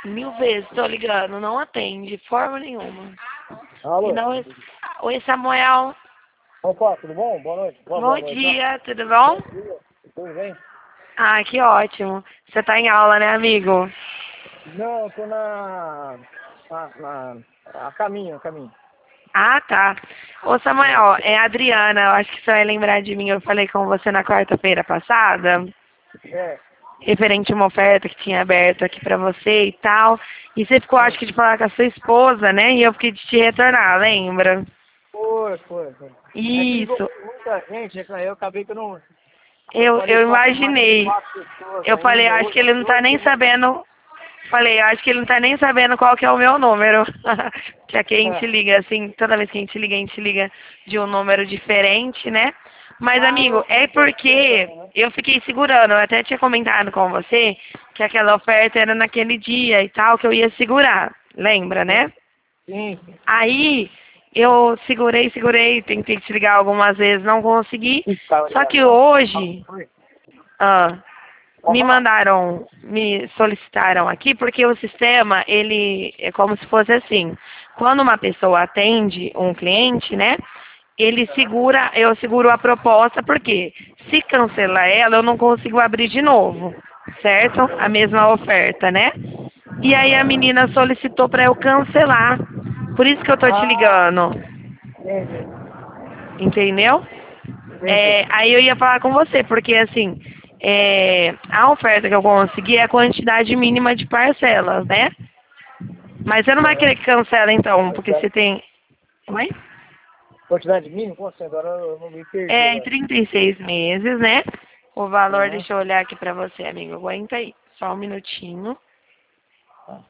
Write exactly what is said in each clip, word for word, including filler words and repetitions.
Mil vezes tô ligando, não atende, de forma nenhuma. Alô? E não... Oi, Samuel. Opa, tudo bom? Boa noite. Boa, Bom boa noite. dia, tudo bom? Bom dia. Tudo bem? Ah, que ótimo. Você tá em aula, né, amigo? Não, eu tô na... na, na a caminho, a caminho. Ah, tá. Ô, Samuel, é a Adriana, eu acho que você vai lembrar de mim. Eu falei com você na quarta-feira passada, É, referente a uma oferta que tinha aberto aqui pra você e tal. E você ficou, acho sim. que, de falar com a sua esposa, né? E eu fiquei de te retornar, lembra? Foi, foi, foi. É que ligou Isso. muita gente, é que eu acabei que eu não... Eu Eu, falei eu com as mais de imaginei. quatro pessoas Eu falei, ainda. acho que Hoje, ele não tá hoje nem eu vou... sabendo. Falei, acho que ele não tá nem sabendo qual que é o meu número. Que aqui a gente liga, assim, toda vez que a gente liga, a gente liga de um número diferente, né? Mas, Ah, amigo, não, é não tô porque pensando, né? eu fiquei segurando. Eu até tinha comentado com você que aquela oferta era naquele dia e tal, que eu ia segurar. Lembra, né? Sim, sim. Aí eu segurei, segurei, tentei te ligar algumas vezes, não consegui. Sim, tava Só ligado, que não. hoje, Foi. ah, Pode me falar. mandaram, me solicitaram aqui, porque o sistema, ele é como se fosse assim. Quando uma pessoa atende um cliente, né? Ele segura, eu seguro a proposta, porque se cancelar ela, eu não consigo abrir de novo, certo? A mesma oferta, né? E aí a menina solicitou para eu cancelar. Por isso que eu tô te Ah, ligando, entendi. entendeu? Entendi. É, aí eu ia falar com você, porque assim, é, a oferta que eu consegui é a quantidade mínima de parcelas, né? Mas você não vai querer que cancela então, porque você tem. Oi? Quantidade mínima? Como assim? Agora eu não me perdi É agora. trinta e seis meses, né? O valor, Aham. deixa eu olhar aqui pra você, amigo. Aguenta aí, só um minutinho. Tá.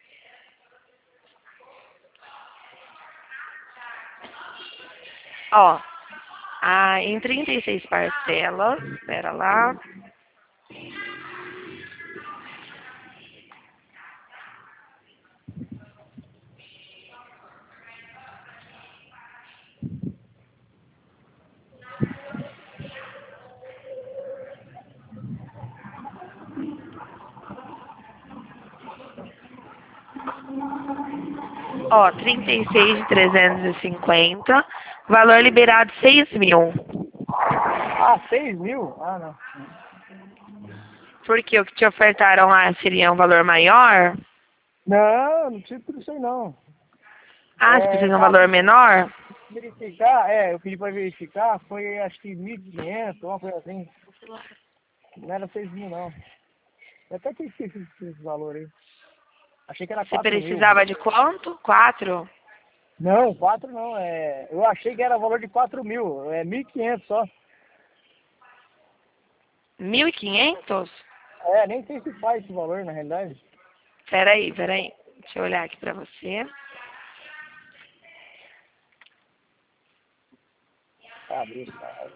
Ó, ah, em trinta e seis parcelas, pera lá. Ó, trinta e seis de trezentos e cinquenta, valor liberado seis mil. Ah, seis mil? Ah, não. Porque o que te ofertaram lá seria um valor maior? Não, não precisa tudo isso aí não. Ah, você precisa É, de um tá, valor menor? verificar, é, eu pedi pra verificar, foi acho que mil e quinhentos, uma coisa assim. Não era seis mil não. Eu até que esqueci esse esse valor aí. Achei que era Você quatro mil. precisava de quanto? Quatro? Não, quatro não, é. Eu achei que era valor de quatro mil, é mil e quinhentos só. Mil e quinhentos? É, nem sei se faz esse valor na realidade. Peraí, peraí. Deixa eu olhar aqui pra você. Tá, abriu, cara.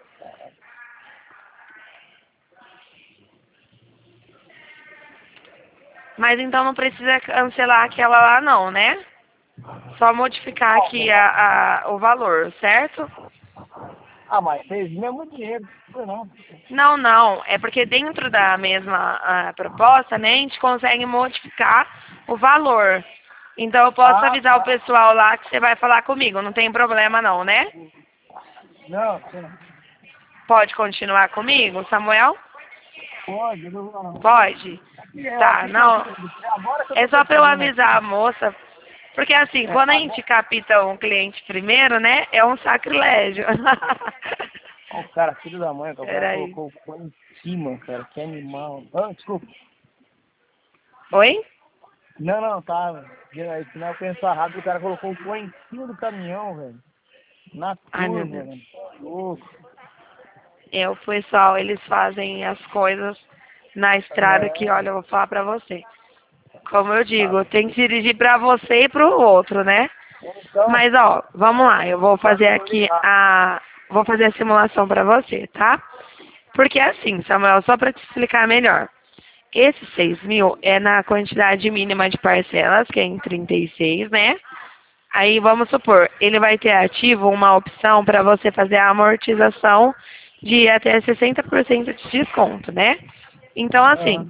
Mas então não precisa cancelar aquela lá não, né? Só modificar aqui a, a, o valor, certo? Ah, mas seis mil é muito dinheiro, não, não. Não, não. É porque dentro da mesma ah, proposta, né, a gente consegue modificar o valor. Então eu posso Ah, avisar o tá. pessoal lá que você vai falar comigo. Não tem problema não, né? Não, você não. Pode continuar comigo, Samuel? Pode, não, não. Pode? Eu Tá, achei que eu não. tinha. Agora que eu É tô só pra eu percebendo aqui. avisar a moça. Porque assim, É, quando a gente agora. capta um cliente primeiro, né, é um sacrilégio. Ó, o cara, filho da mãe, cara, o cara Peraí. colocou o pão em cima, cara. Que animal. Ah, desculpa. Oi? Não, não, tá. Senão eu pensar rápido, o cara colocou o pão em cima do caminhão, velho. Na Ai, meu curva, Deus. velho. Louco. É, o pessoal, eles fazem as coisas na estrada que, É, olha, eu vou falar pra você. Como eu tá. digo, tem que dirigir pra você e pro outro, né? Então, Mas, ó, vamos lá. Eu vou vai fazer aqui valorizar. a... Vou fazer a simulação pra você, tá? Porque assim, Samuel, só pra te explicar melhor. Esses seis mil é na quantidade mínima de parcelas, que é em trinta e seis, né? Aí vamos supor, ele vai ter ativo uma opção para você fazer a amortização de até sessenta por cento de desconto, né? Então, assim, Aham.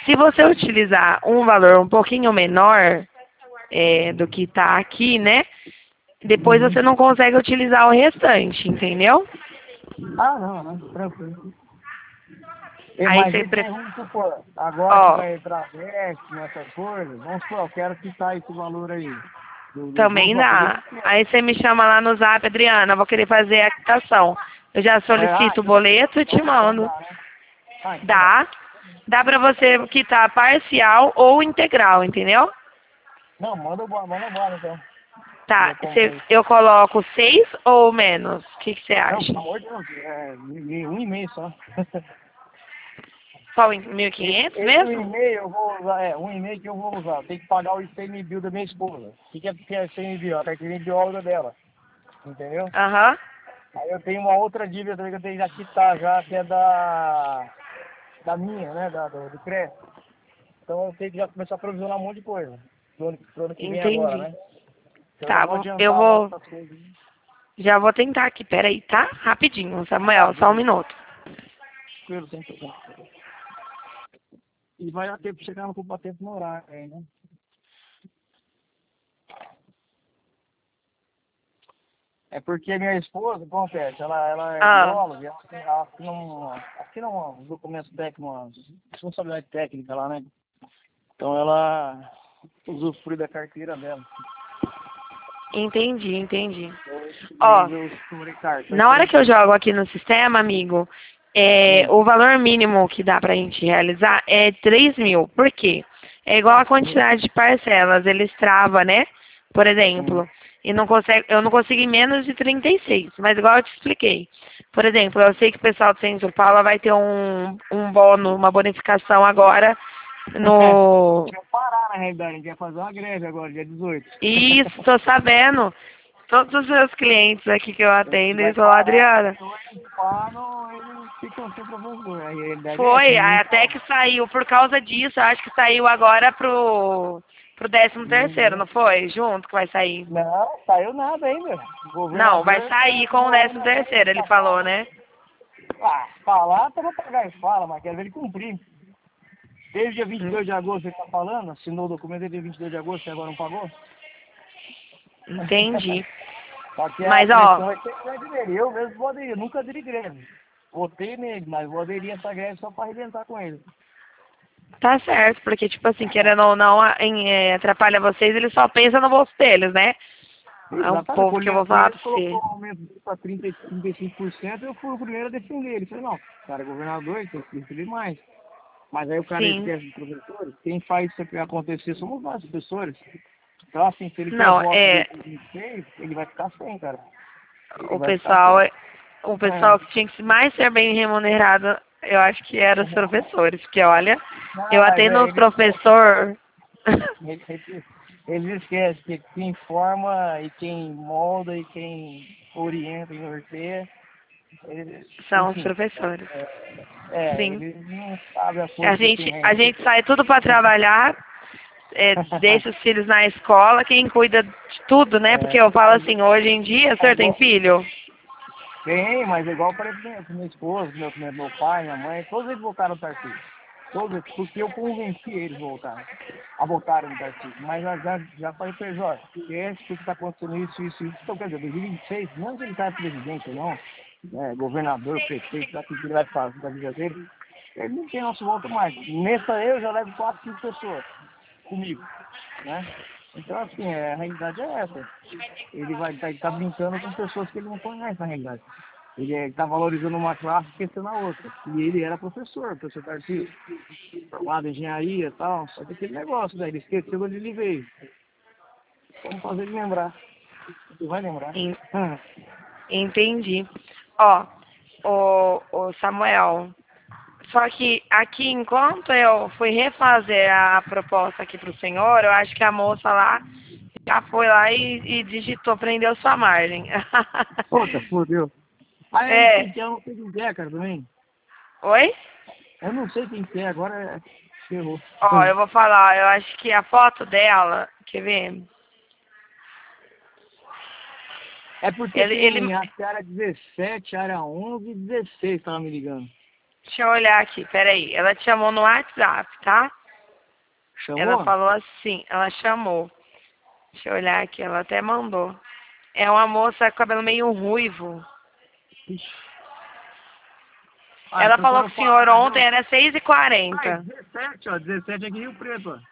Se você utilizar um valor um pouquinho menor é, do que está aqui, né? Depois Uhum. você não consegue utilizar o restante, entendeu? Ah, não, não, tranquilo. E, Aí mas você, e pre- tem, vamos supor, agora que ó, vai entrar décimo, essas coisas, vamos supor, eu quero quitar esse valor aí. Do, do, vamos também supor, peguei dá. pequeno. Aí você me chama lá no Zap, Adriana, eu vou querer fazer a quitação. Eu já É, ah, solicito o então, boleto e te então, então mando. dá, né? Ah, então dá. Dá. Dá pra você quitar parcial ou integral, entendeu? Não, manda embora, manda embora então. Tá, Eu compro cê- aí. eu coloco seis ou menos? O que você Não, acha? pelo amor de Deus, é um um e meio só. Qual, mil e Esse, quinhentos esse um e mesmo? meio eu vou usar, é, um e meio que eu vou usar. Tem que pagar o I C M B I da minha esposa. O que, que é que é I C M B I? A carteirinha de bióloga dela. Entendeu? Aham. Aí eu tenho uma outra dívida também que eu tenho que quitar já, que é da, da minha, né? Da, do, do crédito. Então eu tenho que já começar a provisionar um monte de coisa. Pro ano, pro ano que vem agora, Entendi. né? Então eu já Tá, vou vou- eu adiantar logo vou. essas coisas. Já vou tentar aqui, peraí, tá? Rapidinho, Tá, Samuel, só um beleza. minuto. Tranquilo, sem problema. E vai dar tempo de chegar no culpa tempo no horário aí, né? É porque minha esposa, o que acontece? Ela, ela é Ah, bióloga, e ela tem- ela assina um, assina um documento técnico, uma responsabilidade técnica lá, né? Então ela usufrui da carteira dela. entendi, entendi. E Ó, aí eu estourei cartão, na hora estourei que eu tudo. jogo aqui no sistema, amigo, é, Hum. o valor mínimo que dá pra gente realizar é três mil. Por quê? É igual a Ah, meu. quantidade de parcelas, eles travam, né? Por Hum. exemplo, e não consegue, eu não consigo em menos de trinta e seis, mas igual eu te expliquei. Por exemplo, eu sei que o pessoal do Centro Paula vai ter um, um bônus, uma bonificação agora A no. gente vai parar na realidade, a gente vai fazer uma greve agora, dia dezoito. Isso, tô sabendo. Todos os meus clientes aqui que eu A gente atendo, vai eles falam, parar Adriana, porque hoje eles param, eles ficam sem professor. A realidade é essa, foi, ninguém até fala. que saiu, por causa disso, eu acho que saiu agora pro, pro décimo terceiro, Uhum. não foi? Junto que vai sair. Não, saiu nada ainda. O Não, vai governador, sair tá- o com o décimo governador terceiro, ele tá falou, falando. né? Ah, falar, tá pra pagar e fala, mas quero ver ele cumprir. Desde dia vinte e dois de agosto ele tá falando, assinou o documento desde dia vinte e dois de agosto e agora não pagou. Entendi. Só que a Mas, ó, pressão vai ser grande nele. Eu mesmo poderia, nunca aderi greve. Votei nele, mas vou aderir essa greve só pra arrebentar com ele. tá certo, porque, tipo assim, querendo ou não, a- em, é, atrapalha vocês, eles só pensam no bolso deles, né? É um Exatamente. povo Quando que eu ele vou falar ele pra colocou você. o aumento para trinta, trinta e cinco por cento, eu fui o primeiro a defender ele. Falei, não, o cara é governador, ele tem que receber mais. Mas aí o cara Sim. esquece dos professores. Quem faz isso aqui acontecer somos nós, professores. Então, assim, se ele quer Não, voto é, desde dois mil e seis, ele vai ficar sem, cara. Ele o vai ficar pessoal, sem. é- o pessoal É. que tinha que mais ser bem remunerado, eu acho que eram os professores, porque olha, eu Não, mas atendo é, os ele esquece. professores. Ele, ele, eles esquecem que quem forma e quem molda e quem orienta e norteia, eles, São os enfim, professores. é, é, Sim. eles não sabem a A força que tem gente, na a gente. gente sai tudo para trabalhar, é, deixa os filhos na escola, quem cuida de tudo, né? Porque É, eu falo mas, assim, hoje em dia, o é senhor tem igual, filho? tem, mas é igual para minha, minha esposa, meu, meu, meu pai, minha mãe, todos eles voltaram no partido. Todos eles, porque eu convenci eles a voltar, a voltarem no partido. Mas já, já, já falei para eles, olha, esquece que está acontecendo isso, isso, isso. Então, quer dizer, dois mil e vinte e seis, não que ele seja presidente ou não, né, governador, prefeito, sabe o que ele vai fazer da vida dele, ele não tem nosso voto mais. Nessa eu já levo quatro, cinco pessoas comigo, né? Então, assim, é, a realidade é essa. Ele vai estar tá, tá brincando com pessoas que ele não conhece, na realidade. Ele está valorizando uma classe e esquecendo a outra. E ele era professor, professor Tarcísio, formado em engenharia e tal. Só que aquele negócio, né? Ele esqueceu onde ele veio. Vamos fazer ele lembrar. Ele vai lembrar. En- Hum. Entendi. Ó, o, o Samuel, só que aqui, enquanto eu fui refazer a proposta aqui para o senhor, eu acho que a moça lá já foi lá e, e digitou, prendeu sua margem. Puta, fodeu. Ah, eu não sei É. quem é, eu não sei quem é, cara, também. Oi? Eu não sei quem que é, agora é... ferrou. Ó, Hum. eu vou falar, eu acho que a foto dela, quer ver? É porque Ele, ele, tem a área dezessete, área onze e dezesseis, tava me ligando. deixa eu olhar aqui, peraí. Ela te chamou no WhatsApp, tá? Chamou? Ela falou assim, ela chamou. Deixa eu olhar aqui, ela até mandou. É uma moça com cabelo meio ruivo. Ixi. Ah, Ela então falou quando com o eu senhor falar, ontem, não. era seis e Ah, quarenta. dezessete, ó. dezessete aqui em Rio Preto, ó.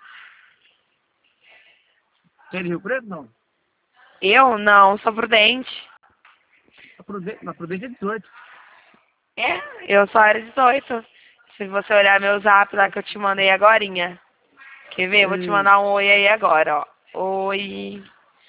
Você é de Rio Preto, não? Eu? Não, sou prudente. Na Prudente, na Prudente é dezoito. É, eu só era dezoito. Se você olhar meu zap lá que eu te mandei agorinha. Quer ver? Eu vou te Ei. mandar um oi aí agora, ó. Oi.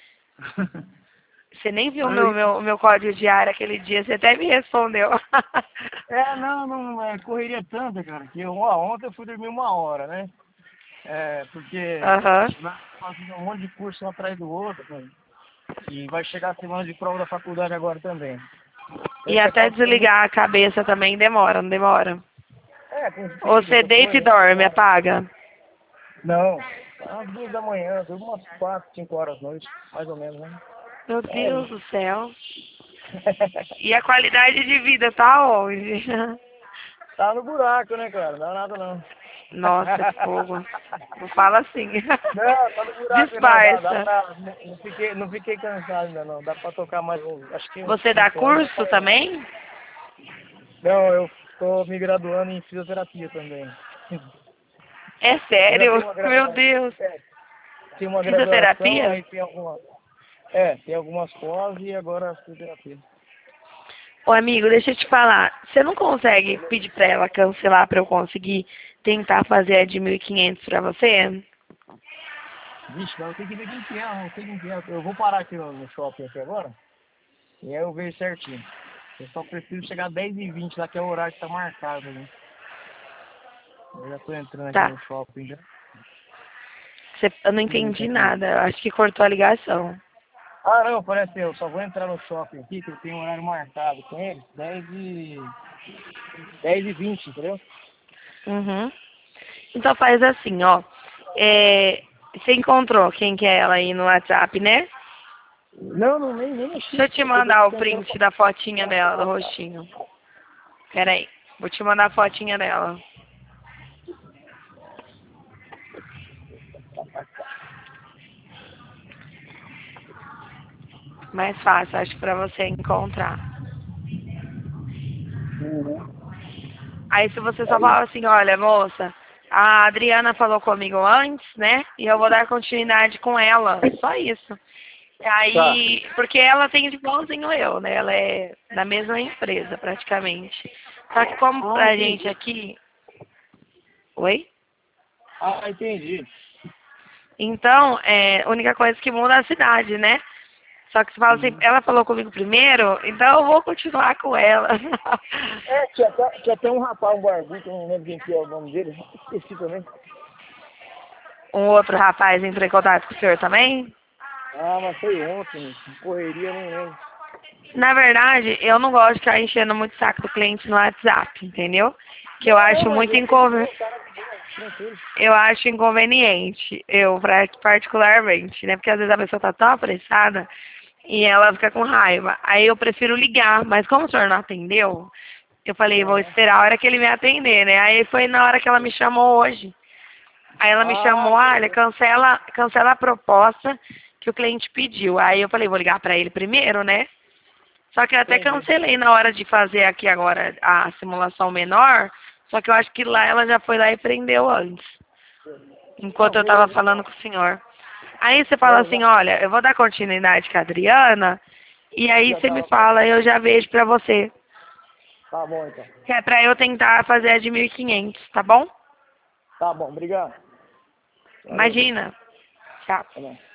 Você nem viu o meu, Aí, meu, meu código de área aquele dia, você até me respondeu. é, não, não, é correria tanta, cara, que eu, ó, ontem eu fui dormir uma hora, né? É, porque Aham. vai fazendo um monte de curso um atrás do outro, cara. E vai chegar a semana de prova da faculdade agora também. Então E isso até acaba ficando muito... desligar a cabeça também demora, não demora? É, com Ou filho, você essas deita e coisas, dorme, demora. apaga? Não, às duas da manhã, durmo umas quatro, cinco horas da noite, mais ou menos, né? Meu É Deus do isso. céu. E a qualidade de vida tá onde? Tá no buraco, né, cara? Não dá nada não. Nossa, que fogo. Não fala assim. Não, tá no buraco não, dá, dá Disfarça. pra. Não, não fiquei, não fiquei cansado ainda não. Dá pra tocar mais uns, acho que uns Você dá cinco anos. curso também? Não, eu tô me graduando em fisioterapia também. É Eu já tenho sério? uma Meu graduação. Deus. É, tenho uma graduação, Fisioterapia? aí tem alguma. É, tem algumas pós e agora a fisioterapia. Ô amigo, deixa eu te falar. Você não consegue pedir pra ela cancelar pra eu conseguir tentar fazer a de mil e quinhentos pra você? Vixe, mas eu tenho que ver quem que é, eu não sei quem que é. Eu vou parar aqui no, no shopping aqui agora. E aí eu vejo certinho. Eu só preciso chegar dez e vinte lá, que é o horário que tá marcado, né? Eu já tô entrando aqui Tá. no shopping já. Você- eu não Seguinte entendi aqui. nada. Eu acho que cortou a ligação. Ah, não, parece eu. Só vou entrar no shopping aqui, que eu tenho um horário marcado com eles. dez e... dez e vinte, entendeu? Uhum. Então faz assim, ó. É, você encontrou quem que é ela aí no WhatsApp, né? Não, não, nem, nem mexi. Deixa eu te Eu tô mandar o tentando... print da fotinha dela, do rostinho. Pera aí. Vou te mandar a fotinha dela. Mais fácil, acho, pra você encontrar. Aí se você só Aí. fala assim, olha, moça, a Adriana falou comigo antes, né? E eu vou dar continuidade com ela. Só isso. Tá. Aí, porque ela tem de igualzinho eu, né? Ela é da mesma empresa, praticamente. Só que como Ah, pra gente entendi. aqui. Oi? Ah, entendi. Então, é, a única coisa que muda é a cidade, né? Só que você fala assim, Uhum. ela falou comigo primeiro, então eu vou continuar com ela. É, tinha até, tinha até um rapaz, um barbudo, eu não lembro quem que é o nome dele. Esqueci também. Um outro rapaz entrou em contato com o senhor também? Ah, mas foi ontem, correria, eu não lembro. Na verdade, eu não gosto de ficar enchendo muito o saco do cliente no WhatsApp, entendeu? Que eu Não, não, acho mas muito ele é de boa, inconveniente. o cara é de boa, tranquilo. Eu acho inconveniente, eu pra- particularmente, né? Porque às vezes a pessoa tá tão apressada e ela fica com raiva. Aí eu prefiro ligar, mas como o senhor não atendeu, eu falei, vou Aham. esperar a hora que ele me atender, né? Aí foi na hora que ela me chamou hoje. Aí ela me Ah, chamou, olha, entendi. cancela, cancela a proposta que o cliente pediu. Aí eu falei, vou ligar pra ele primeiro, né? Só que eu até Entendi. cancelei na hora de fazer aqui agora a simulação menor, só que eu acho que lá ela já foi lá e prendeu antes, Não, enquanto eu estava beleza falando então. com o senhor. Aí você fala Não, assim, já, olha, eu vou dar continuidade com a Adriana, e aí já você me tava fala, fazendo. eu já vejo pra você. Tá bom então. Que é pra eu tentar fazer a de mil e quinhentos, tá bom? Tá bom, obrigado. Valeu. Imagina. Tchau. Tá bom.